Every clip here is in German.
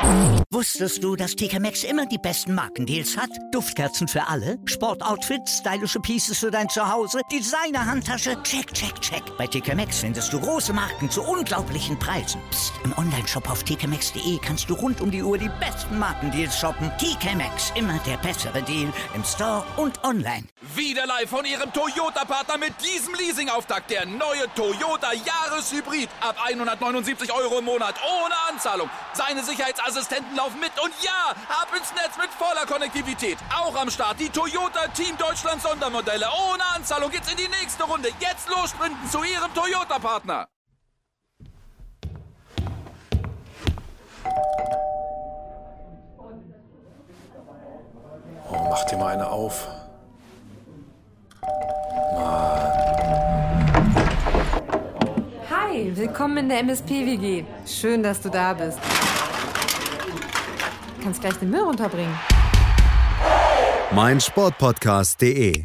Wusstest du, dass TK Maxx immer die besten Markendeals hat? Duftkerzen für alle, Sportoutfits, stylische Pieces für dein Zuhause, Designer-Handtasche, check, check, check. Bei TK Maxx findest du große Marken zu unglaublichen Preisen. Psst. Im Onlineshop auf tkmaxx.de kannst du rund um die Uhr die besten Markendeals shoppen. TK Maxx, immer der bessere Deal im Store und online. Wieder live von Ihrem Toyota-Partner mit diesem Leasing-Auftakt. Der neue Toyota Jahreshybrid. Ab 179 € im Monat. Ohne Anzahlung. Seine Sicherheitsassistenten laufen mit. Und ja, ab ins Netz mit voller Konnektivität. Auch am Start die Toyota Team Deutschland Sondermodelle. Ohne Anzahlung geht's in die nächste Runde. Jetzt los sprinten zu Ihrem Toyota-Partner. Oh, mach dir mal eine auf. Hi, willkommen in der MSP-WG. Schön, dass du da bist. Du kannst gleich den Müll runterbringen. meinsportpodcast.de.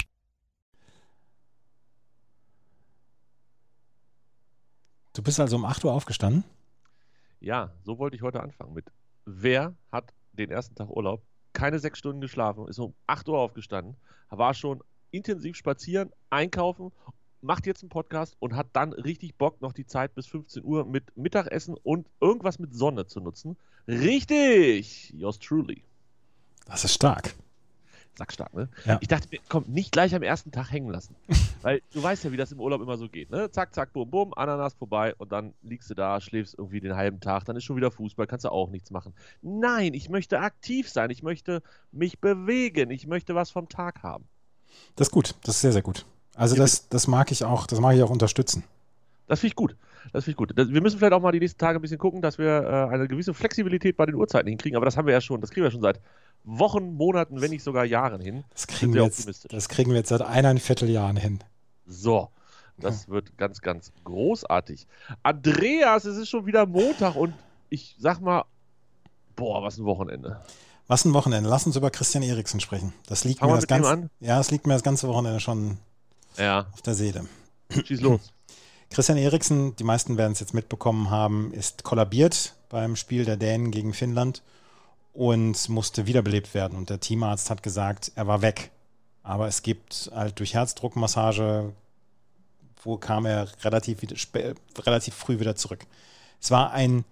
Du bist also um 8 Uhr aufgestanden? Ja, so wollte ich heute anfangen mit. Wer hat den ersten Tag Urlaub, keine 6 Stunden geschlafen, ist um 8 Uhr aufgestanden, war schon intensiv spazieren, einkaufen, macht jetzt einen Podcast und hat dann richtig Bock, noch die Zeit bis 15 Uhr mit Mittagessen und irgendwas mit Sonne zu nutzen. Richtig! Yours truly. Das ist stark. Sackstark, ne? Ja. Ich dachte mir, komm, nicht gleich am ersten Tag hängen lassen. Weil du weißt ja, wie das im Urlaub immer so geht, ne? Zack, zack, bum, bum, Ananas vorbei und dann liegst du da, schläfst irgendwie den halben Tag, dann ist schon wieder Fußball, kannst du auch nichts machen. Nein, ich möchte aktiv sein, ich möchte mich bewegen, ich möchte was vom Tag haben. Das ist gut, das ist sehr, sehr gut. Also das mag ich auch unterstützen. Das finde ich gut. Wir müssen vielleicht auch mal die nächsten Tage ein bisschen gucken, dass wir eine gewisse Flexibilität bei den Uhrzeiten hinkriegen, aber das kriegen wir ja schon seit Wochen, Monaten, wenn nicht sogar Jahren hin. Das kriegen wir jetzt seit 1,25 Jahren hin. So, das wird ganz, ganz großartig. Andreas, es ist schon wieder Montag und ich sag mal, boah, was ein Wochenende. Was ein Wochenende. Lass uns über Christian Eriksen sprechen. Das liegt mir das ganze Wochenende schon auf der Seele. Schieß los. Christian Eriksen, die meisten werden es jetzt mitbekommen haben, ist kollabiert beim Spiel der Dänen gegen Finnland und musste wiederbelebt werden. Und der Teamarzt hat gesagt, er war weg. Aber es gibt halt durch Herzdruckmassage, wo kam er relativ früh wieder zurück. Es war ein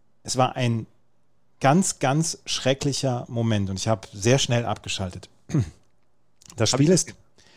ganz, ganz schrecklicher Moment und ich habe sehr schnell abgeschaltet. Das Spiel ist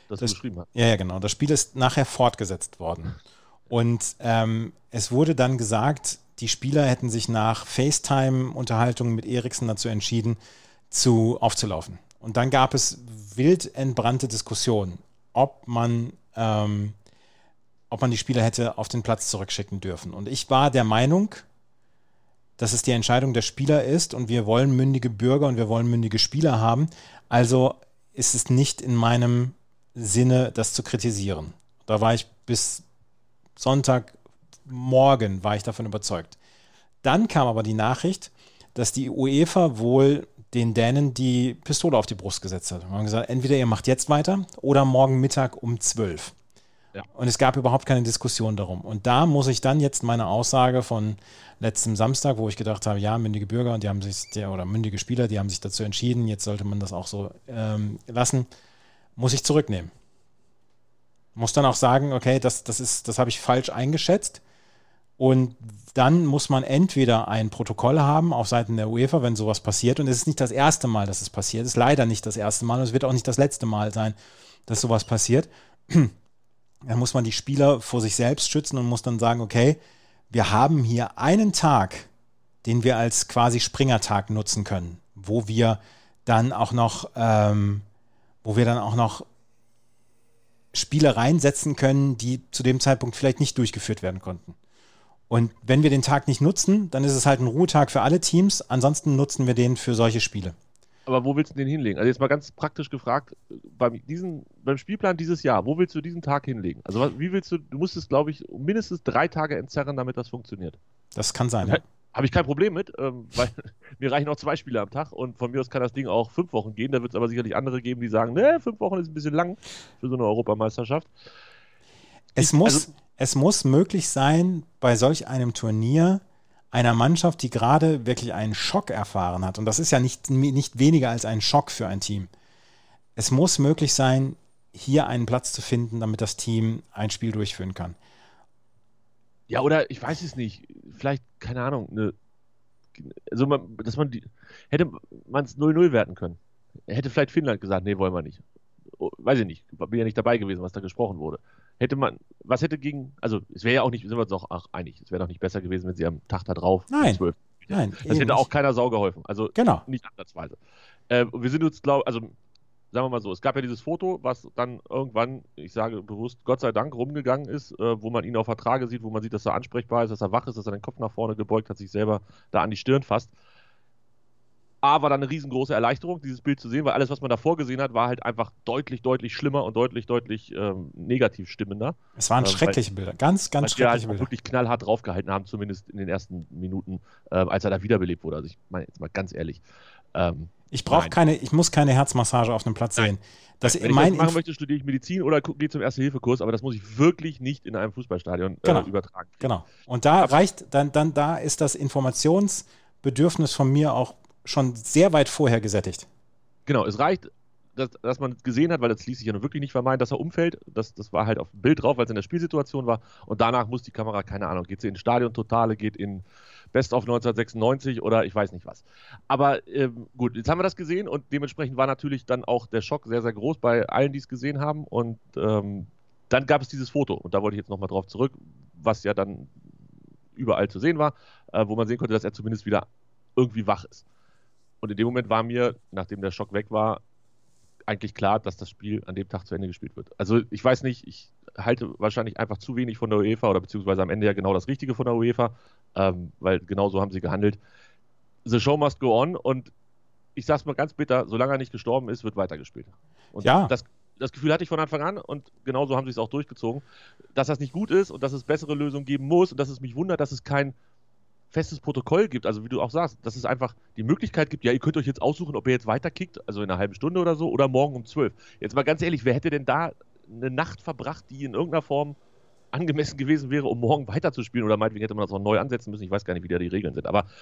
nachher fortgesetzt worden. Und es wurde dann gesagt, die Spieler hätten sich nach FaceTime-Unterhaltungen mit Eriksen dazu entschieden, aufzulaufen. Und dann gab es wild entbrannte Diskussionen, ob man die Spieler hätte auf den Platz zurückschicken dürfen. Und ich war der Meinung, dass es die Entscheidung der Spieler ist und wir wollen mündige Bürger und wir wollen mündige Spieler haben. Also ist es nicht in meinem Sinne, das zu kritisieren. Da war ich bis Sonntagmorgen davon überzeugt. Dann kam aber die Nachricht, dass die UEFA wohl den Dänen die Pistole auf die Brust gesetzt hat. Wir haben gesagt, entweder ihr macht jetzt weiter oder morgen Mittag um 12. Ja. Und es gab überhaupt keine Diskussion darum. Und da muss ich dann jetzt meine Aussage von letztem Samstag, wo ich gedacht habe, ja, mündige Bürger und mündige Spieler, die haben sich dazu entschieden, jetzt sollte man das auch so lassen, muss ich zurücknehmen. Muss dann auch sagen, okay, das habe ich falsch eingeschätzt. Und dann muss man entweder ein Protokoll haben auf Seiten der UEFA, wenn sowas passiert. Und es ist nicht das erste Mal, dass es passiert. Es ist leider nicht das erste Mal und es wird auch nicht das letzte Mal sein, dass sowas passiert. Dann muss man die Spieler vor sich selbst schützen und muss dann sagen, okay, wir haben hier einen Tag, den wir als quasi Springertag nutzen können, wo wir dann auch noch Spiele reinsetzen können, die zu dem Zeitpunkt vielleicht nicht durchgeführt werden konnten. Und wenn wir den Tag nicht nutzen, dann ist es halt ein Ruhetag für alle Teams. Ansonsten nutzen wir den für solche Spiele. Aber wo willst du den hinlegen? Also jetzt mal ganz praktisch gefragt, beim Spielplan dieses Jahr, wo willst du diesen Tag hinlegen? Also du musstest, glaube ich, mindestens 3 Tage entzerren, damit das funktioniert. Das kann sein, ja. Habe ich kein Problem mit, weil mir reichen auch 2 Spiele am Tag und von mir aus kann das Ding auch 5 Wochen gehen. Da wird es aber sicherlich andere geben, die sagen, 5 Wochen ist ein bisschen lang für so eine Europameisterschaft. Es muss möglich sein, bei solch einem Turnier einer Mannschaft, die gerade wirklich einen Schock erfahren hat. Und das ist ja nicht weniger als ein Schock für ein Team. Es muss möglich sein, hier einen Platz zu finden, damit das Team ein Spiel durchführen kann. Ja, oder ich weiß es nicht. Vielleicht, keine Ahnung, hätte man es 0-0 werten können. Hätte vielleicht Finnland gesagt, nee, wollen wir nicht. Weiß ich nicht, bin ja nicht dabei gewesen, was da gesprochen wurde. Es wäre ja auch nicht, sind wir uns auch einig, es wäre doch nicht besser gewesen, wenn sie am Tag da drauf 12. Nein. Das hätte auch keiner Sau geholfen. Also genau. Nicht ansatzweise. Wir sind uns, sagen wir mal so, es gab ja dieses Foto, was dann irgendwann, ich sage bewusst, Gott sei Dank rumgegangen ist, wo man ihn auf der Trage sieht, wo man sieht, dass er ansprechbar ist, dass er wach ist, dass er den Kopf nach vorne gebeugt hat, sich selber da an die Stirn fasst. War dann eine riesengroße Erleichterung, dieses Bild zu sehen, weil alles, was man davor gesehen hat, war halt einfach deutlich, deutlich schlimmer und deutlich, deutlich negativ stimmender. Es waren schreckliche Bilder, ganz schreckliche halt Bilder. Wirklich knallhart draufgehalten haben, zumindest in den ersten Minuten, als er da wiederbelebt wurde. Also ich meine jetzt mal ganz ehrlich. Ich muss keine Herzmassage auf einem Platz sehen. Wenn ich das machen möchte, studiere ich Medizin oder gehe zum Erste-Hilfe-Kurs, aber das muss ich wirklich nicht in einem Fußballstadion übertragen. Genau. Und da da ist das Informationsbedürfnis von mir auch schon sehr weit vorher gesättigt. Genau, es reicht, dass man gesehen hat, weil das ließ sich ja nun wirklich nicht vermeiden, dass er umfällt. Das war halt auf dem Bild drauf, weil es in der Spielsituation war. Und danach muss die Kamera, keine Ahnung, geht sie in Stadion-Totale, geht in Best of 1996 oder ich weiß nicht was. Aber gut, jetzt haben wir das gesehen und dementsprechend war natürlich dann auch der Schock sehr, sehr groß bei allen, die es gesehen haben. Und dann gab es dieses Foto und da wollte ich jetzt nochmal drauf zurück, was ja dann überall zu sehen war, wo man sehen konnte, dass er zumindest wieder irgendwie wach ist. Und in dem Moment war mir, nachdem der Schock weg war, eigentlich klar, dass das Spiel an dem Tag zu Ende gespielt wird. Also ich weiß nicht, ich halte wahrscheinlich einfach zu wenig von der UEFA oder beziehungsweise am Ende ja genau das Richtige von der UEFA, weil genau so haben sie gehandelt. The show must go on und ich sag's mal ganz bitter, solange er nicht gestorben ist, wird weitergespielt. Und das Gefühl hatte ich von Anfang an und genauso haben sie es auch durchgezogen, dass das nicht gut ist und dass es bessere Lösungen geben muss und dass es mich wundert, dass es kein festes Protokoll gibt, also wie du auch sagst, dass es einfach die Möglichkeit gibt, ja, ihr könnt euch jetzt aussuchen, ob ihr jetzt weiterkickt, also in einer halben Stunde oder so, oder morgen um 12. Jetzt mal ganz ehrlich, wer hätte denn da eine Nacht verbracht, die in irgendeiner Form angemessen gewesen wäre, um morgen weiterzuspielen, oder meinetwegen hätte man das auch neu ansetzen müssen, ich weiß gar nicht, wie da die Regeln sind, aber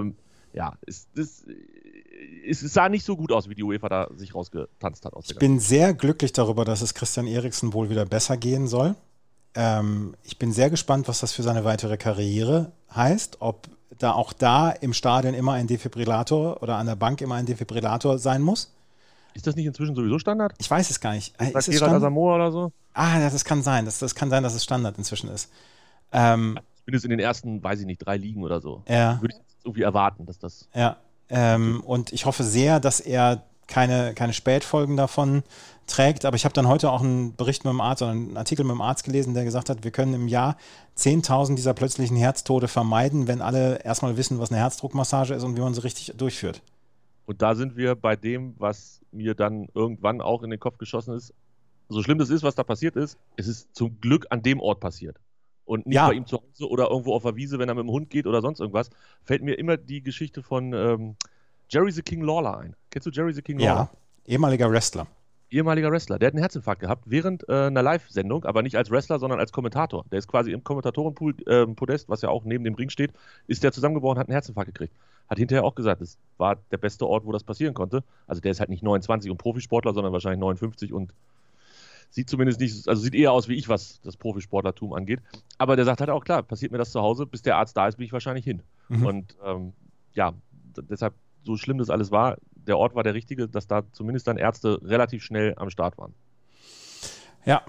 es sah nicht so gut aus, wie die UEFA da sich rausgetanzt hat. Ich bin sehr glücklich darüber, dass es Christian Eriksen wohl wieder besser gehen soll. Ich bin sehr gespannt, was das für seine weitere Karriere heißt, ob da auch im Stadion immer ein Defibrillator oder an der Bank immer ein Defibrillator sein muss. Ist das nicht inzwischen sowieso Standard? Ich weiß es gar nicht. Ist es Asamoah oder so? Das kann sein. Das kann sein, dass es Standard inzwischen ist. Zumindest in den ersten, weiß ich nicht, 3 Ligen oder so. Ja. Würde ich jetzt irgendwie erwarten, dass das... Ja. Und ich hoffe sehr, dass er keine Spätfolgen davon trägt, aber ich habe dann heute auch einen Bericht mit dem Arzt oder einen Artikel mit dem Arzt gelesen, der gesagt hat, wir können im Jahr 10.000 dieser plötzlichen Herztode vermeiden, wenn alle erstmal wissen, was eine Herzdruckmassage ist und wie man sie richtig durchführt. Und da sind wir bei dem, was mir dann irgendwann auch in den Kopf geschossen ist. So schlimm das ist, was da passiert ist, es ist zum Glück an dem Ort passiert. Und nicht bei ihm zu Hause oder irgendwo auf der Wiese, wenn er mit dem Hund geht oder sonst irgendwas. Fällt mir immer die Geschichte von Jerry the King Lawler ein. Kennst du Jerry the King Lawler? Ja, ehemaliger Wrestler. Der hat einen Herzinfarkt gehabt während einer Live-Sendung, aber nicht als Wrestler, sondern als Kommentator. Der ist quasi im Kommentatorenpodest, was ja auch neben dem Ring steht, ist der zusammengebrochen, hat einen Herzinfarkt gekriegt. Hat hinterher auch gesagt, das war der beste Ort, wo das passieren konnte. Also der ist halt nicht 29 und Profisportler, sondern wahrscheinlich 59 und sieht zumindest nicht, also sieht eher aus wie ich, was das Profisportlertum angeht. Aber der sagt halt auch, klar, passiert mir das zu Hause, bis der Arzt da ist, bin ich wahrscheinlich hin. Mhm. Und deshalb, so schlimm das alles war, der Ort war der richtige, dass da zumindest dann Ärzte relativ schnell am Start waren. Ja.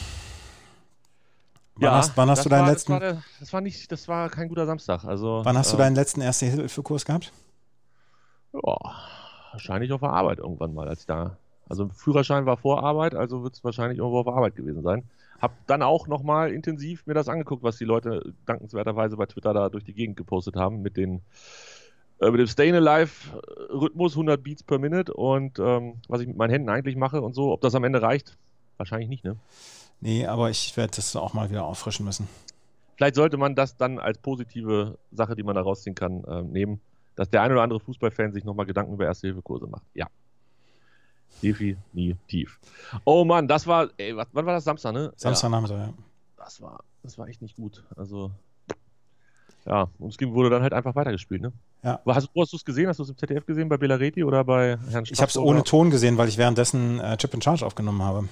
Wann hast du deinen letzten... Das war kein guter Samstag. Also, wann hast du deinen letzten Erste-Hilfe-Kurs gehabt? Ja, wahrscheinlich auf der Arbeit irgendwann mal, also Führerschein war vor Arbeit, also wird es wahrscheinlich irgendwo auf der Arbeit gewesen sein. Hab dann auch nochmal intensiv mir das angeguckt, was die Leute dankenswerterweise bei Twitter da durch die Gegend gepostet haben mit dem Stayin' Alive-Rhythmus, 100 Beats per Minute und was ich mit meinen Händen eigentlich mache und so. Ob das am Ende reicht? Wahrscheinlich nicht, ne? Nee, aber ich werde das auch mal wieder auffrischen müssen. Vielleicht sollte man das dann als positive Sache, die man da rausziehen kann, nehmen, dass der ein oder andere Fußballfan sich nochmal Gedanken über Erste-Hilfe-Kurse macht. Ja. Definitiv. Oh Mann, das war, wann war das? Samstag, ne? Samstagnachmittag, ja. Das war echt nicht gut. Also, Ja, und es wurde dann halt einfach weitergespielt, ne? Ja. Wo hast du es gesehen? Hast du es im ZDF gesehen, bei Belareti oder bei Herrn Ich habe es ohne Ton gesehen, weil ich währenddessen Chip in Charge aufgenommen habe.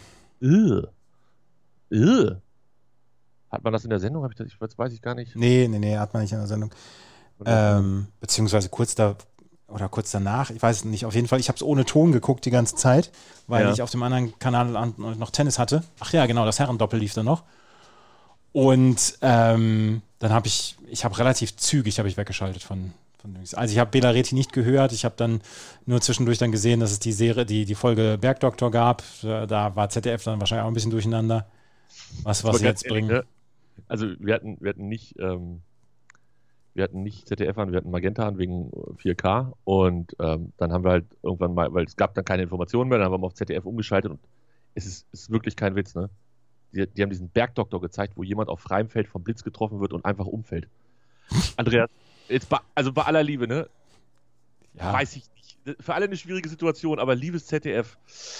Hat man das in der Sendung? Weiß ich gar nicht. Nee, hat man nicht in der Sendung. Beziehungsweise kurz danach, ich weiß nicht, auf jeden Fall, ich habe es ohne Ton geguckt die ganze Zeit, weil ich auf dem anderen Kanal noch Tennis hatte. Ach ja, genau, das Herrendoppel lief da noch. Und dann habe ich relativ zügig weggeschaltet von also ich habe Belareti nicht gehört, ich habe dann nur zwischendurch dann gesehen, dass es die Folge Bergdoktor gab. Da war ZDF dann wahrscheinlich auch ein bisschen durcheinander, was sie jetzt bringen. Ne? Also wir hatten nicht ZDF an, wir hatten Magenta an wegen 4K und dann haben wir halt irgendwann mal, weil es gab dann keine Informationen mehr, dann haben wir mal auf ZDF umgeschaltet und es ist wirklich kein Witz, ne? Die haben diesen Bergdoktor gezeigt, wo jemand auf freiem Feld vom Blitz getroffen wird und einfach umfällt. Andreas, jetzt bei aller Liebe, ne? Ja. Weiß ich nicht. Für alle eine schwierige Situation, aber liebes ZDF,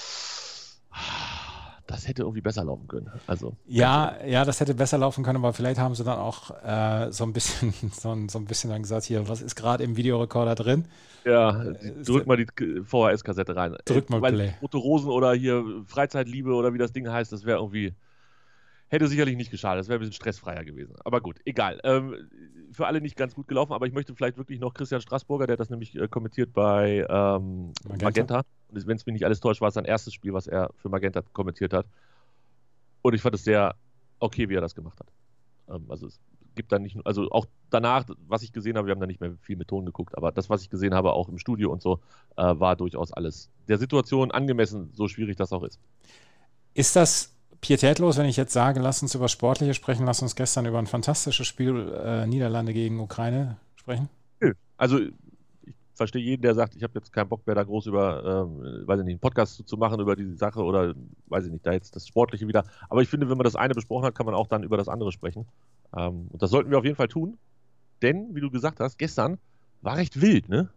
das hätte irgendwie besser laufen können. Also, ja, das hätte besser laufen können, aber vielleicht haben sie dann auch so ein bisschen dann gesagt, hier, was ist gerade im Videorekorder drin? Ja, drück mal die VHS-Kassette rein. Drück mal Play. Rote Rosen oder hier Freizeitliebe oder wie das Ding heißt, das wäre irgendwie, hätte sicherlich nicht geschadet, das wäre ein bisschen stressfreier gewesen. Aber gut, egal. Für alle nicht ganz gut gelaufen, aber ich möchte vielleicht wirklich noch Christian Straßburger, der hat das nämlich kommentiert bei Magenta. Und wenn es mich nicht alles täuscht, war es sein erstes Spiel, was er für Magenta kommentiert hat. Und ich fand es sehr okay, wie er das gemacht hat. Also es gibt dann nicht, also auch danach, was ich gesehen habe, wir haben da nicht mehr viel mit Ton geguckt, aber das, was ich gesehen habe, auch im Studio und so, war durchaus alles der Situation angemessen, so schwierig das auch ist. Ist das pietätlos, wenn ich jetzt sage, lass uns über Sportliche sprechen, lass uns gestern über ein fantastisches Spiel Niederlande gegen Ukraine sprechen? Also ich verstehe jeden, der sagt, ich habe jetzt keinen Bock mehr, da groß über, weiß ich nicht, einen Podcast zu machen über diese Sache oder, weiß ich nicht, da jetzt das Sportliche wieder. Aber ich finde, wenn man das eine besprochen hat, kann man auch dann über das andere sprechen. Und das sollten wir auf jeden Fall tun, denn, wie du gesagt hast, gestern war recht wild, ne?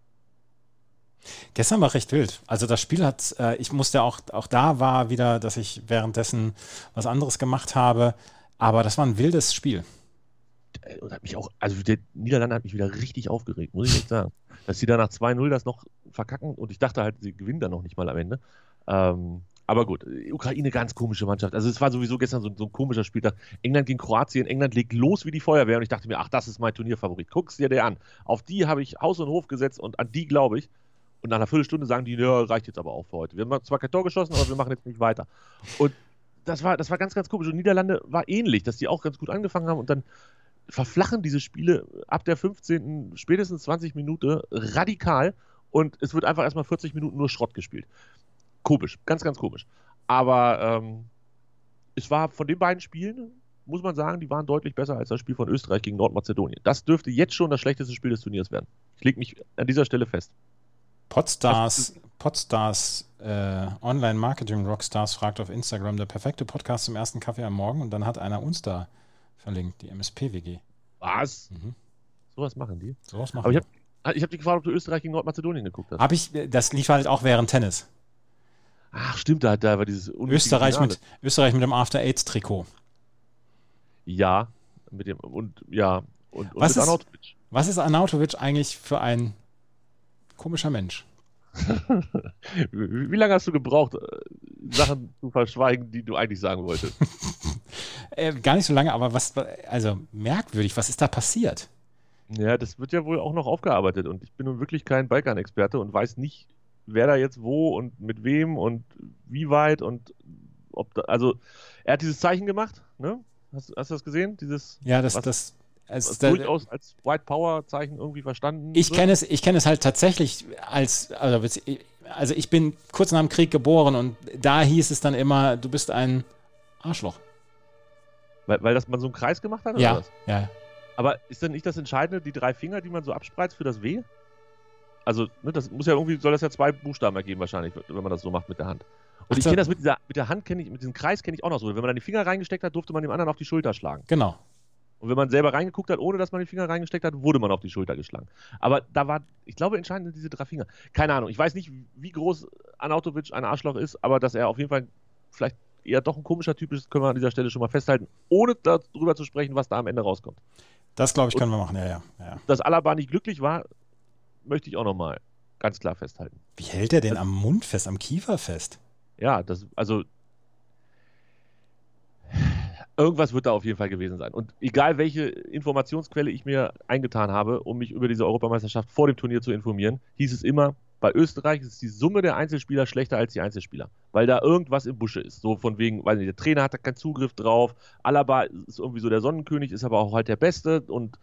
Gestern war recht wild. Also das Spiel hat, ich musste auch da war wieder, dass ich währenddessen was anderes gemacht habe, aber das war ein wildes Spiel. Und hat mich auch, also der Niederlande hat mich wieder richtig aufgeregt, muss ich echt sagen. Dass sie da nach 2-0 das noch verkacken und ich dachte halt, sie gewinnen dann noch nicht mal am Ende. Aber gut, Ukraine, ganz komische Mannschaft. Also es war sowieso gestern so ein komischer Spieltag. England gegen Kroatien, England legt los wie die Feuerwehr und ich dachte mir, ach, das ist mein Turnierfavorit. Guck's dir der an. Auf die habe ich Haus und Hof gesetzt und an die glaube ich. Und nach einer Viertelstunde sagen die, ja, reicht jetzt aber auch für heute. Wir haben zwar kein Tor geschossen, aber wir machen jetzt nicht weiter. Und das war ganz, ganz komisch. Und Niederlande war ähnlich, dass die auch ganz gut angefangen haben und dann verflachen diese Spiele ab der 15., spätestens 20 Minute radikal und es wird einfach erstmal 40 Minuten nur Schrott gespielt. Komisch, ganz, ganz komisch. Aber es war von den beiden Spielen, muss man sagen, die waren deutlich besser als das Spiel von Österreich gegen Nordmazedonien. Das dürfte jetzt schon das schlechteste Spiel des Turniers werden. Ich lege mich an dieser Stelle fest. Podstars Online-Marketing-Rockstars fragt auf Instagram, der perfekte Podcast zum ersten Kaffee am Morgen und dann hat einer uns da verlinkt, die MSP-WG. Was? Sowas machen die? Sowas machen Aber ich hab dich gefragt, ob du Österreich gegen Nordmazedonien geguckt hast. Das lief halt auch während Tennis. Ach, stimmt, da war dieses Österreich mit dem After-AIDS-Trikot. Ja, mit Arnautovic. Was ist Arnautovic eigentlich für ein komischer Mensch? Wie lange hast du gebraucht, Sachen zu verschweigen, die du eigentlich sagen wolltest? Gar nicht so lange, aber merkwürdig, was ist da passiert? Ja, das wird ja wohl auch noch aufgearbeitet und ich bin nun wirklich kein Balkan-Experte und weiß nicht, wer da jetzt wo und mit wem und wie weit und ob da, also er hat dieses Zeichen gemacht, ne? Hast du das gesehen? Das durchaus als White Power Zeichen irgendwie verstanden. Ich kenne es halt tatsächlich also ich bin kurz nach dem Krieg geboren und da hieß es dann immer, du bist ein Arschloch. Weil man so einen Kreis gemacht hat? Ja, oder was? Ja. Aber ist dann nicht das Entscheidende, die 3 Finger, die man so abspreizt für das W? Also, ne, das muss ja irgendwie, soll das ja 2 Buchstaben ergeben wahrscheinlich, wenn man das so macht mit der Hand. Und ich kenne das mit der Hand, mit diesem Kreis kenne ich auch noch so. Wenn man dann die Finger reingesteckt hat, durfte man dem anderen auf die Schulter schlagen. Genau. Und wenn man selber reingeguckt hat, ohne dass man die Finger reingesteckt hat, wurde man auf die Schulter geschlagen. Aber da war, ich glaube, entscheidend diese 3 Finger. Keine Ahnung, ich weiß nicht, wie groß Arnautovic ein Arschloch ist, aber dass er auf jeden Fall vielleicht eher doch ein komischer Typ ist, können wir an dieser Stelle schon mal festhalten, ohne darüber zu sprechen, was da am Ende rauskommt. Das, glaube ich, können wir machen, ja. Dass Alaba nicht glücklich war, möchte ich auch nochmal ganz klar festhalten. Wie hält er den am Mund fest, am Kiefer fest? Ja, irgendwas wird da auf jeden Fall gewesen sein. Und egal, welche Informationsquelle ich mir eingetan habe, um mich über diese Europameisterschaft vor dem Turnier zu informieren, hieß es immer, bei Österreich ist die Summe der Einzelspieler schlechter als die Einzelspieler, weil da irgendwas im Busche ist. So von wegen, weil der Trainer hat da keinen Zugriff drauf, Alaba ist irgendwie so der Sonnenkönig, ist aber auch halt der Beste und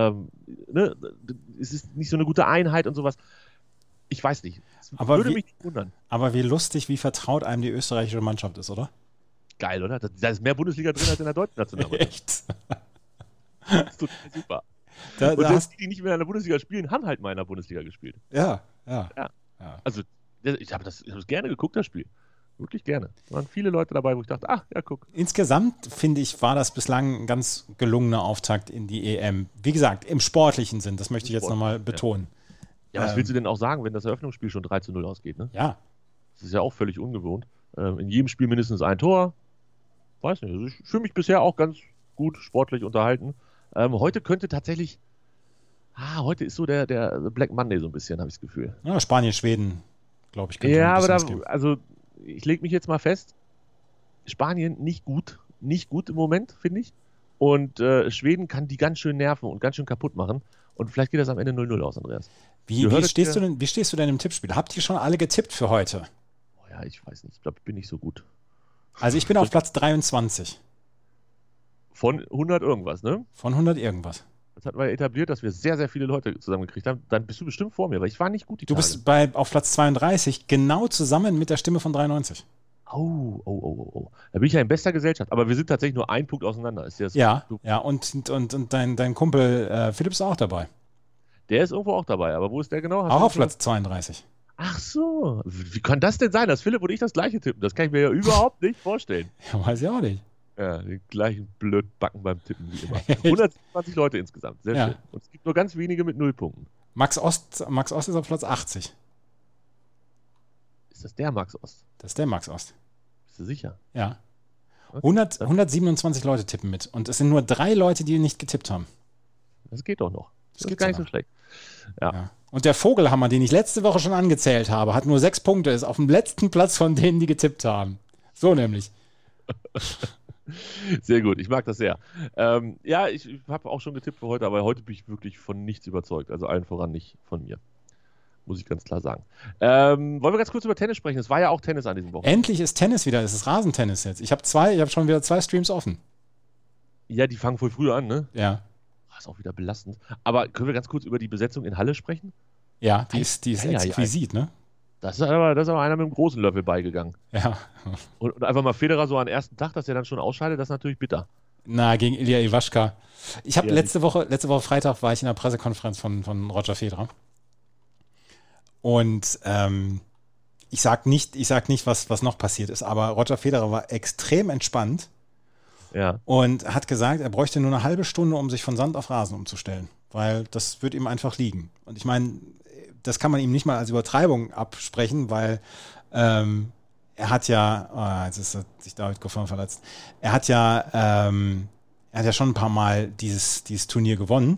es ist nicht so eine gute Einheit und sowas. Ich weiß nicht. Würde mich nicht wundern. Aber wie lustig, wie vertraut einem die österreichische Mannschaft ist, oder? Geil, oder? Da ist mehr Bundesliga drin als in der deutschen Nationalmannschaft. Echt? Das ist total super. Und selbst die nicht mehr in der Bundesliga spielen, haben halt mal in der Bundesliga gespielt. Ja. Also, ich habe das gerne geguckt, das Spiel. Wirklich gerne. Da waren viele Leute dabei, wo ich dachte, guck. Insgesamt, finde ich, war das bislang ein ganz gelungener Auftakt in die EM. Wie gesagt, im sportlichen Sinn, das möchte ich jetzt nochmal betonen. Ja, was willst du denn auch sagen, wenn das Eröffnungsspiel schon 3:0 ausgeht, ne? Ja. Das ist ja auch völlig ungewohnt. In jedem Spiel mindestens ein Tor. Weiß nicht, also ich fühle mich bisher auch ganz gut sportlich unterhalten. Heute könnte tatsächlich, heute ist so der Black Monday so ein bisschen, habe ich das Gefühl. Ja, Spanien, Schweden, glaube ich. Ja, aber ich lege mich jetzt mal fest, Spanien nicht gut im Moment, finde ich. Und Schweden kann die ganz schön nerven und ganz schön kaputt machen. Und vielleicht geht das am Ende 0:0 aus, Andreas. Wie stehst du denn im Tippspiel? Habt ihr schon alle getippt für heute? Oh ja, ich weiß nicht. Ich glaube, ich bin nicht so gut. Also ich bin auf Platz 23. Von 100 irgendwas, ne? Von 100 irgendwas. Das hatten wir etabliert, dass wir sehr, sehr viele Leute zusammengekriegt haben. Dann bist du bestimmt vor mir, weil ich war nicht gut die Du Tage. bist auf Platz 32, genau zusammen mit der Stimme von 93. Oh. Da bin ich ja in bester Gesellschaft. Aber wir sind tatsächlich nur einen Punkt auseinander. Ist das ja, und dein Kumpel Philipp ist auch dabei. Der ist irgendwo auch dabei. Aber wo ist der genau? Auch auf Platz 32. Ach so. Wie kann das denn sein, dass Philipp und ich das gleiche tippen? Das kann ich mir ja überhaupt nicht vorstellen. Ja, weiß ich auch nicht. Ja, den gleichen Blödbacken beim Tippen wie immer. 120 Leute insgesamt. Sehr schön. Und es gibt nur ganz wenige mit 0 Punkten. Max Ost ist auf Platz 80. Ist das der Max Ost? Das ist der Max Ost. Bist du sicher? Ja. 127 Leute tippen mit. Und es sind nur 3 Leute, die nicht getippt haben. Das geht doch noch. Das geht gar nicht so schlecht. Ja. Und der Vogelhammer, den ich letzte Woche schon angezählt habe, hat nur 6 Punkte, ist auf dem letzten Platz von denen, die getippt haben. So nämlich. Sehr gut, ich mag das sehr. Ja, ich habe auch schon getippt für heute, aber heute bin ich wirklich von nichts überzeugt. Also allen voran nicht von mir. Muss ich ganz klar sagen. Wollen wir ganz kurz über Tennis sprechen? Es war ja auch Tennis an diesem Wochenende. Endlich ist Tennis wieder, es ist Rasentennis jetzt. Ich habe schon wieder 2 Streams offen. Ja, die fangen voll früh an, ne? Ja. Ist auch wieder belastend. Aber können wir ganz kurz über die Besetzung in Halle sprechen? Ja, die ist exquisit, ne? Das ist aber einer mit einem großen Löffel beigegangen. Ja. Und einfach mal Federer so am ersten Tag, dass er dann schon ausscheidet, das ist natürlich bitter. Na, gegen Ilya Iwaschka. Ich habe letzte Woche Freitag war ich in der Pressekonferenz von Roger Federer. Und ich sag nicht, was noch passiert ist, aber Roger Federer war extrem entspannt. Ja. Und hat gesagt, er bräuchte nur eine halbe Stunde, um sich von Sand auf Rasen umzustellen. Weil das wird ihm einfach liegen. Und ich meine, das kann man ihm nicht mal als Übertreibung absprechen, weil er hat ja, jetzt ist sich David Goffin verletzt, er hat ja schon ein paar Mal dieses Turnier gewonnen.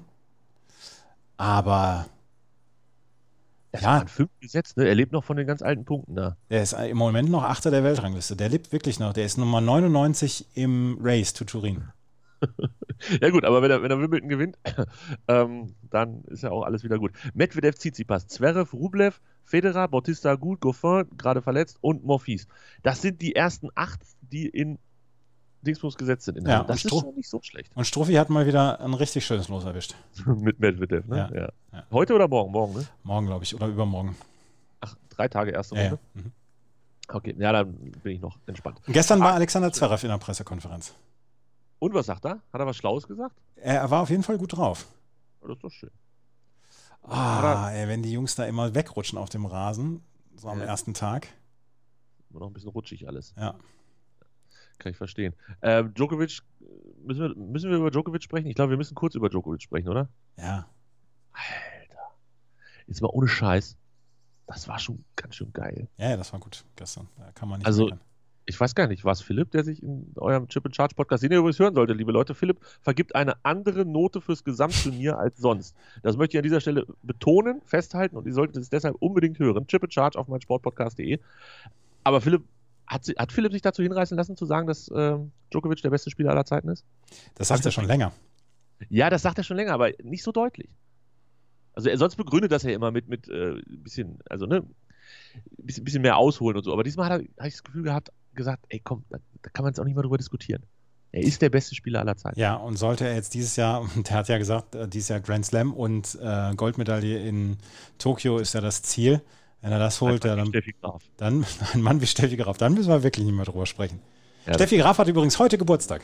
Aber er hat 5 gesetzt, ne? Er lebt noch von den ganz alten Punkten da. Der ist im Moment noch 8. der Weltrangliste. Der lebt wirklich noch. Der ist Nummer 99 im Race to Turin. Ja gut, aber wenn er Wimbledon gewinnt, dann ist ja auch alles wieder gut. Medvedev, Tsitsipas, Zverev, Rublev, Federer, Bautista Agut, Goffin, gerade verletzt und Monfils. Das sind die ersten 8, die in Dingsbums gesetzt sind. Ja, das ist schon nicht so schlecht. Und Struffi hat mal wieder ein richtig schönes Los erwischt. Mit Medvedev, ne? Ja. Heute oder morgen? Morgen, ne? Morgen, glaube ich, oder übermorgen. Ach, 3 Tage erste Runde? Ja. Mhm. Okay, ja, dann bin ich noch entspannt. Und gestern war Alexander Zverev in der Pressekonferenz. Und was sagt er? Hat er was Schlaues gesagt? Er war auf jeden Fall gut drauf. Das ist doch schön. Wenn die Jungs da immer wegrutschen auf dem Rasen, so am ersten Tag. Immer noch ein bisschen rutschig alles. Ja. Kann ich verstehen. Djokovic, müssen wir über Djokovic sprechen? Ich glaube, wir müssen kurz über Djokovic sprechen, oder? Ja. Alter. Jetzt mal ohne Scheiß. Das war schon ganz schön geil. Ja, das war gut gestern. Da kann man nicht Also, meckern. Ich weiß gar nicht, war es Philipp, der sich in eurem Chip and Charge Podcast, den ihr übrigens hören solltet, liebe Leute, Philipp vergibt eine andere Note fürs Gesamtturnier als sonst. Das möchte ich an dieser Stelle betonen, festhalten und ihr solltet es deshalb unbedingt hören. Chip and Charge auf meinsportpodcast.de. Aber Philipp, hat Philipp sich dazu hinreißen lassen, zu sagen, dass Djokovic der beste Spieler aller Zeiten ist? Das sagt er schon länger. Ja, das sagt er schon länger, aber nicht so deutlich. Also er sonst begründet das ja immer mit bisschen, also ne, bisschen mehr ausholen und so. Aber diesmal habe ich das Gefühl gesagt, ey komm, da kann man jetzt auch nicht mal drüber diskutieren. Er ist der beste Spieler aller Zeiten. Ja, und sollte er jetzt dieses Jahr, der hat ja gesagt, dieses Jahr Grand Slam und Goldmedaille in Tokio ist ja das Ziel. Wenn er das holt, dann ein Mann wie Steffi Graf, dann müssen wir wirklich nicht mehr drüber sprechen. Ja, Steffi Graf hat übrigens heute Geburtstag.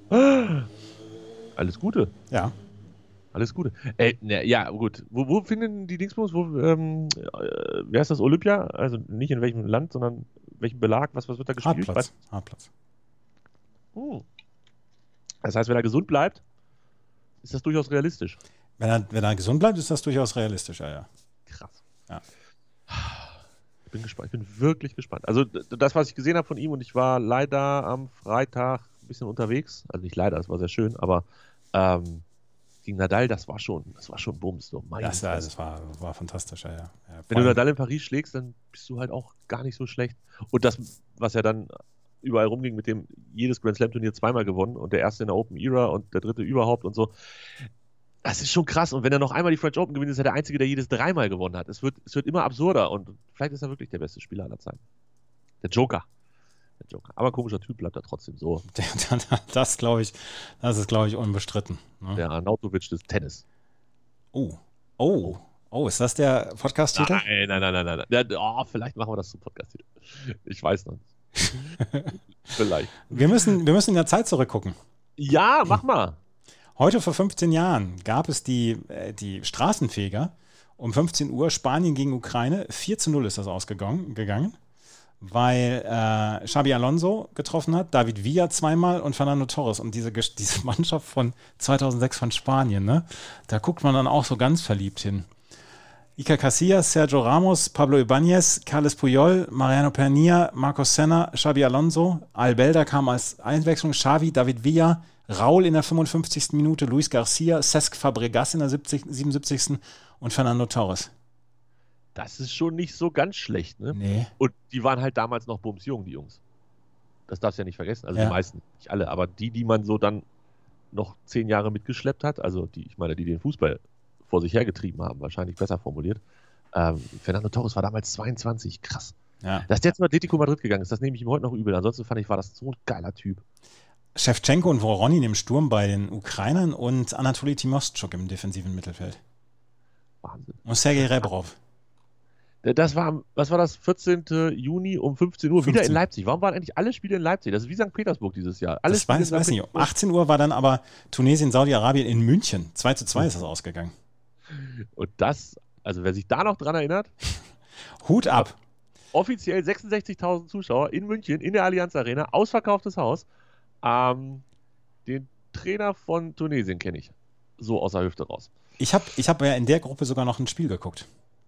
Alles Gute. Ja. Alles Gute. Ja, gut. Wo finden die Dingsbums? Wer ist das Olympia? Also nicht in welchem Land, sondern welchen Belag? Was wird da gespielt? Hartplatz. Das heißt, wenn er gesund bleibt, ist das durchaus realistisch. Wenn er gesund bleibt, ist das durchaus realistisch, ja. Krass. Ja. Ich bin gespannt. Ich bin wirklich gespannt. Also das, was ich gesehen habe von ihm, und ich war leider am Freitag ein bisschen unterwegs. Also nicht leider, das war sehr schön, aber gegen Nadal, das war schon Bums. So. Das war fantastisch, ja. Wenn du Nadal in Paris schlägst, dann bist du halt auch gar nicht so schlecht. Und das, was ja dann überall rumging, mit dem jedes Grand Slam Turnier zweimal gewonnen und der erste in der Open Era und der dritte überhaupt und so. Das ist schon krass. Und wenn er noch einmal die French Open gewinnt, ist er der Einzige, der jedes dreimal gewonnen hat. Es wird immer absurder und vielleicht ist er wirklich der beste Spieler aller Zeiten. Der Joker. Aber ein komischer Typ bleibt er trotzdem so. Das ist, glaube ich, unbestritten. Ne? Der Arnautovic des Tennis. Oh, ist das der Podcast-Titel? Nein. Vielleicht machen wir das zum Podcast-Titel. Ich weiß noch nicht. Vielleicht. Wir müssen in der Zeit zurückgucken. Ja, mach mal. Heute vor 15 Jahren gab es die Straßenfeger um 15 Uhr, Spanien gegen Ukraine. 4-0 ist das ausgegangen, weil Xabi Alonso getroffen hat, David Villa zweimal und Fernando Torres. Und diese Mannschaft von 2006 von Spanien, ne? Da guckt man dann auch so ganz verliebt hin. Iker Casillas, Sergio Ramos, Pablo Ibáñez, Carles Puyol, Mariano Pernilla, Marcos Senna, Xabi Alonso, Albelda kam als Einwechslung, Xavi, David Villa, Raul in der 55. Minute, Luis Garcia, Cesc Fabregas in der 77. und Fernando Torres. Das ist schon nicht so ganz schlecht, ne? Nee. Und die waren halt damals noch bumsjung, die Jungs. Das darfst du ja nicht vergessen. Also die meisten, nicht alle, aber die man so dann noch 10 Jahre mitgeschleppt hat, also die den Fußball vor sich hergetrieben haben, wahrscheinlich besser formuliert. Fernando Torres war damals 22, krass. Ja. Dass der zu Atletico Madrid gegangen ist, das nehme ich ihm heute noch übel. Ansonsten war das so ein geiler Typ. Schewtschenko und Voronin im Sturm bei den Ukrainern und Anatoli Timostschuk im defensiven Mittelfeld. Wahnsinn. Und Sergei Rebrov. Was war das? 14. Juni um 15 Uhr, wieder in Leipzig. Warum waren eigentlich alle Spiele in Leipzig? Das ist wie St. Petersburg dieses Jahr. Das weiß ich nicht. Um 18 Uhr war dann aber Tunesien, Saudi-Arabien in München. 2-2 ist das ausgegangen. Und das, also wer sich da noch dran erinnert, Hut ab. Offiziell 66.000 Zuschauer in München, in der Allianz Arena, ausverkauftes Haus. Den Trainer von Tunesien kenne ich. So aus der Hüfte raus. Ich hab ja in der Gruppe sogar noch ein Spiel geguckt.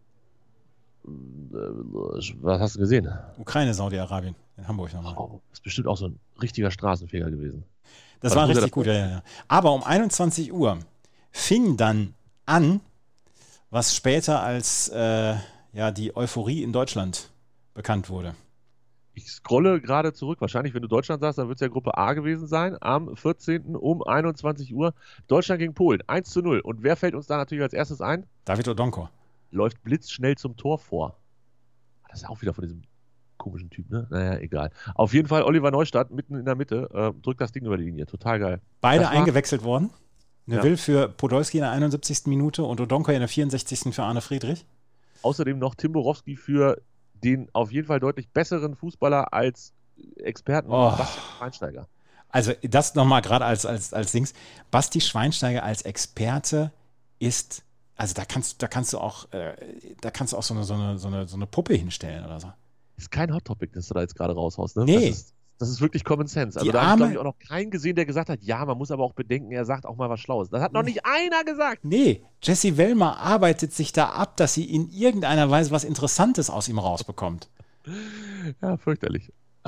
Was hast du gesehen? Ukraine, Saudi-Arabien, in Hamburg nochmal. Oh, das ist bestimmt auch so ein richtiger Straßenfeger gewesen. Das war richtig gut, ja. Aber um 21 Uhr fing dann an, was später als die Euphorie in Deutschland bekannt wurde. Ich scrolle gerade zurück. Wahrscheinlich, wenn du Deutschland sagst, dann wird es ja Gruppe A gewesen sein. Am 14. um 21 Uhr. Deutschland gegen Polen. 1-0. Und wer fällt uns da natürlich als erstes ein? David Odonko. Läuft blitzschnell zum Tor vor. Das ist auch wieder von diesem komischen Typ, ne? Naja, egal. Auf jeden Fall Oliver Neustadt mitten in der Mitte. Drückt das Ding über die Linie. Total geil. Beide eingewechselt worden. Neville für Podolski in der 71. Minute und Odonko in der 64. für Arne Friedrich. Außerdem noch Tim Borowski für den auf jeden Fall deutlich besseren Fußballer als Experten Basti Schweinsteiger. Also das nochmal gerade als Dings. Basti Schweinsteiger als Experte ist, also da kannst du auch so eine Puppe hinstellen oder so. Ist kein Hot Topic, das du da jetzt gerade raushaust, ne? Nee. Das ist wirklich Common Sense. Also da habe ich, glaube ich, auch noch keinen gesehen, der gesagt hat, ja, man muss aber auch bedenken, er sagt auch mal was Schlaues. Das hat noch nicht einer gesagt. Nee, Jessie Wellmer arbeitet sich da ab, dass sie in irgendeiner Weise was Interessantes aus ihm rausbekommt. Ja, fürchterlich.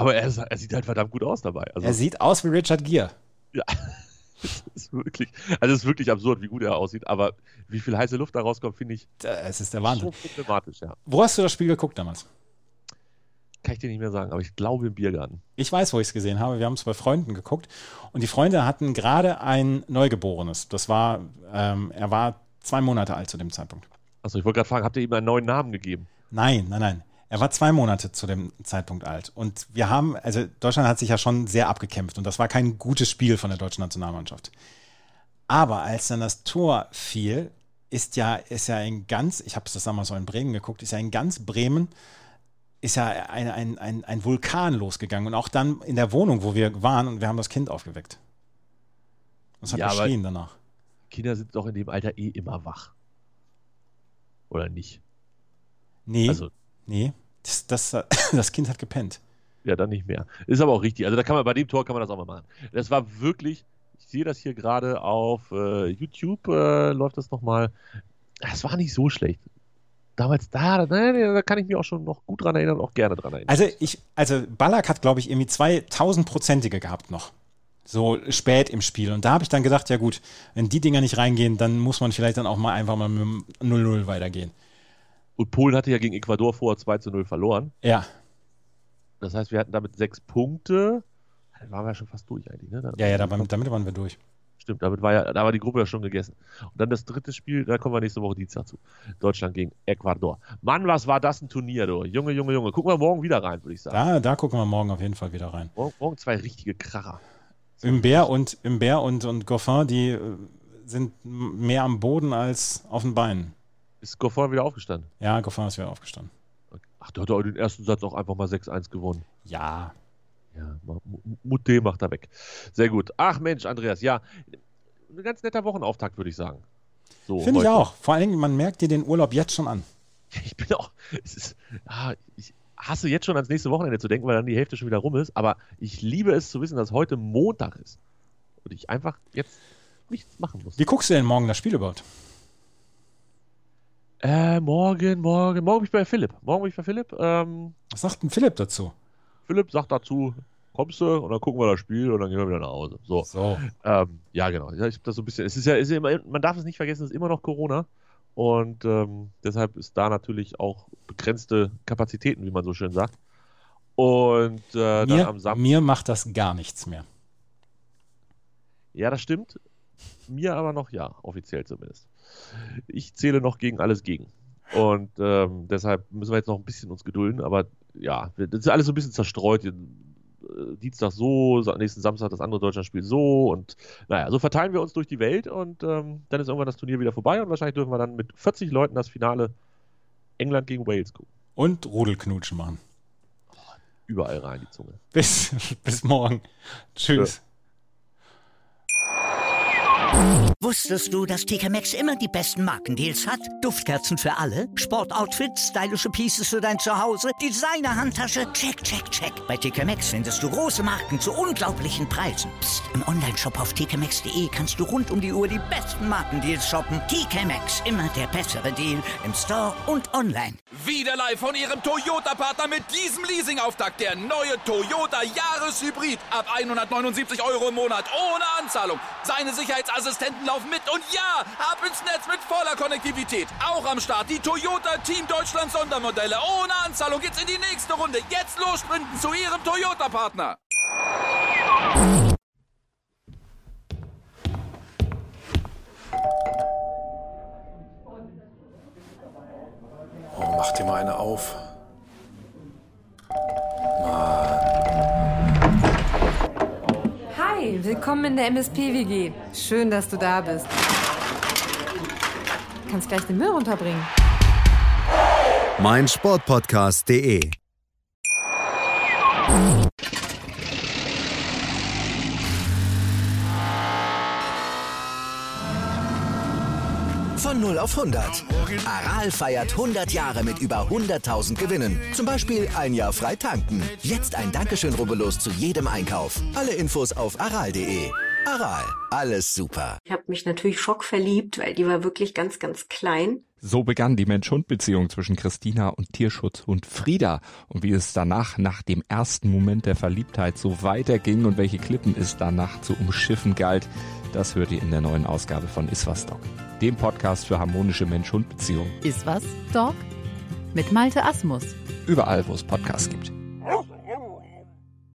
Aber er sieht halt verdammt gut aus dabei. Also, Er sieht aus wie Richard Gere. ja, es ist wirklich absurd, wie gut er aussieht. Aber wie viel heiße Luft da rauskommt, finde ich Es ist der Wahnsinn. schon problematisch, ja. Wo hast du das Spiel geguckt damals? Kann ich dir nicht mehr sagen, aber ich glaube im Biergarten. Ich weiß, wo ich es gesehen habe. Wir haben es bei Freunden geguckt. Und die Freunde hatten gerade ein Neugeborenes. Das war, er war 2 Monate alt zu dem Zeitpunkt. Achso, ich wollte gerade fragen, habt ihr ihm einen neuen Namen gegeben? Nein. Er war 2 Monate zu dem Zeitpunkt alt. Und Deutschland hat sich ja schon sehr abgekämpft. Und das war kein gutes Spiel von der deutschen Nationalmannschaft. Aber als dann das Tor fiel, ist ja in ganz, ich habe das damals so in Bremen geguckt, ist ja in ganz Bremen ist ja ein Vulkan losgegangen. Und auch dann in der Wohnung, wo wir waren, und wir haben das Kind aufgeweckt. Das hat geschrien danach. Kinder sind doch in dem Alter immer wach. Oder nicht? Nee, das Kind hat gepennt. Ja, dann nicht mehr. Ist aber auch richtig. Also bei dem Tor kann man das auch mal machen. Das war wirklich, ich sehe das hier gerade auf YouTube, läuft das nochmal. Das war nicht so schlecht. Damals da kann ich mich auch schon noch gut dran erinnern und auch gerne dran erinnern. Also Ballack hat, glaube ich, irgendwie 2000-prozentige gehabt noch. So spät im Spiel. Und da habe ich dann gedacht, ja gut, wenn die Dinger nicht reingehen, dann muss man vielleicht dann auch mal einfach mal mit dem 0-0 weitergehen. Und Polen hatte ja gegen Ecuador vorher 2-0 verloren. Ja. Das heißt, wir hatten damit 6 Punkte. Da waren wir ja schon fast durch eigentlich. Ne? Damit waren wir durch. Stimmt, da war die Gruppe ja schon gegessen. Und dann das dritte Spiel, da kommen wir nächste Woche Dienstag zu. Deutschland gegen Ecuador. Mann, was war das ein Turnier, du? Junge. Gucken wir morgen wieder rein, würde ich sagen. Da gucken wir morgen auf jeden Fall wieder rein. Morgen 2 richtige Kracher. Imbert und Goffin, die sind mehr am Boden als auf den Beinen. Ist Goffin wieder aufgestanden? Ja, Goffin ist wieder aufgestanden. Ach, der hat auch den ersten Satz auch einfach mal 6-1 gewonnen. Ja. Ja, Mutte macht er weg. Sehr gut. Ach Mensch, Andreas, ja, ein ganz netter Wochenauftakt, würde ich sagen. So, finde ich auch. Vor allen Dingen, man merkt dir den Urlaub jetzt schon an. Ich bin auch, ich hasse jetzt schon ans nächste Wochenende zu denken, weil dann die Hälfte schon wieder rum ist, aber ich liebe es zu wissen, dass heute Montag ist und ich einfach jetzt nichts machen muss. Wie guckst du denn morgen das Spiel überhaupt? Morgen bin ich bei Philipp. Was sagt denn Philipp dazu? Philipp sagt dazu, kommst du und dann gucken wir das Spiel und dann gehen wir wieder nach Hause. So. Ja, genau. Ja, ich hab das so ein bisschen. Es ist immer, man darf es nicht vergessen, es ist immer noch Corona. Und deshalb ist da natürlich auch begrenzte Kapazitäten, wie man so schön sagt. Und dann am Samstag. Mir macht das gar nichts mehr. Ja, das stimmt. Mir aber noch ja, offiziell zumindest. Ich zähle noch gegen alles gegen. Und deshalb müssen wir jetzt noch ein bisschen uns gedulden. Aber ja, das ist alles so ein bisschen zerstreut. Dienstag so, nächsten Samstag das andere Deutschlandspiel so. Und naja, so verteilen wir uns durch die Welt. Und dann ist irgendwann das Turnier wieder vorbei. Und wahrscheinlich dürfen wir dann mit 40 Leuten das Finale England gegen Wales gucken. Und Rudelknutschen machen. Überall rein die Zunge. Bis morgen. Tschüss. Ja. Wusstest du, dass TK Maxx immer die besten Markendeals hat? Duftkerzen für alle, Sportoutfits, stylische Pieces für dein Zuhause, Designer-Handtasche, check. Bei TK Maxx findest du große Marken zu unglaublichen Preisen. Psst. Im Onlineshop auf tkmaxx.de kannst du rund um die Uhr die besten Markendeals shoppen. TK Maxx, immer der bessere Deal im Store und online. Wieder live von Ihrem Toyota-Partner mit diesem Leasing-Auftakt. Der neue Toyota Jahreshybrid. Ab 179 € im Monat ohne Anzahlung. Seine Sicherheitsassistenten laufen mit und ja, ab ins Netz mit voller Konnektivität. Auch am Start die Toyota Team Deutschland Sondermodelle. Ohne Anzahlung geht's in die nächste Runde. Jetzt los sprinten zu Ihrem Toyota-Partner. Oh, mach dir mal eine auf. Hi, willkommen in der MSP-WG. Schön, dass du da bist. Kannst gleich den Müll runterbringen. meinsportpodcast.de Von 0 auf 100. Aral feiert 100 Jahre mit über 100.000 Gewinnen. Zum Beispiel ein Jahr frei tanken. Jetzt ein Dankeschön, rubbellos zu jedem Einkauf. Alle Infos auf aral.de. Aral, alles super. Ich habe mich natürlich schockverliebt, weil die war wirklich ganz, ganz klein. So begann die Mensch-Hund-Beziehung zwischen Christina und Tierschutzhund Frieda. Und wie es danach, nach dem ersten Moment der Verliebtheit, so weiterging und welche Klippen es danach zu umschiffen galt, das hört ihr in der neuen Ausgabe von Iswas Dog, dem Podcast für harmonische Mensch-Hund-Beziehungen. Iswas Dog? Mit Malte Asmus. Überall, wo es Podcasts gibt.